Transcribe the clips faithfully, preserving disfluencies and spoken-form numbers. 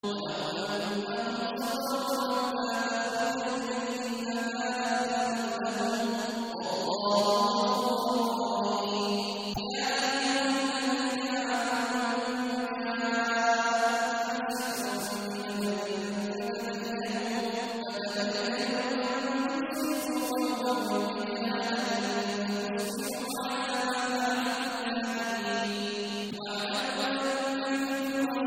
وَلَوْ أَنَّهُمْ صَبَرُوا عَلَىٰ مَا فَاتَهُمْ فِيهِ لَكَانَ خَيْرًا لَّهُمْ ۚ وَاللَّهُ غَفُورٌ رَّحِيمٌ. يَا أَيُّهَا الَّذِينَ آمَنُوا إِنَّمَا أَنفُسُكُمْ فَتَبَيَّنُوا وَتَتَبَيَّنُوا أَنفُسُكُمْ بِالْبَيِّنَاتِ إِن تُصْبِحُوا عَلَىٰ مَا فَعَلْتُمْ نَادِمِينَ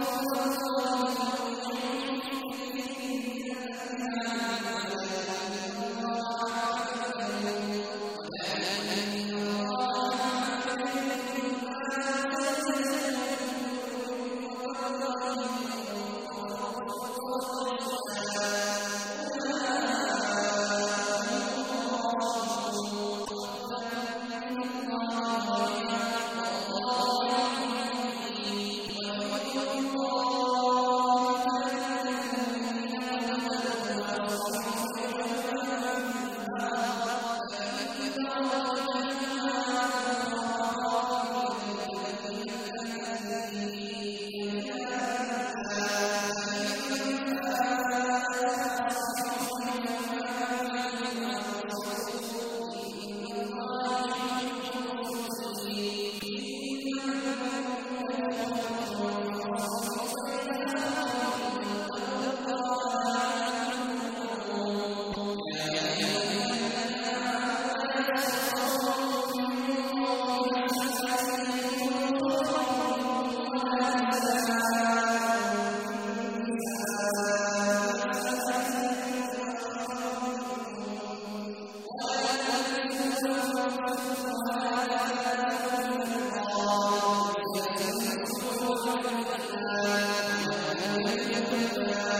وَلَمْ يَكُنْ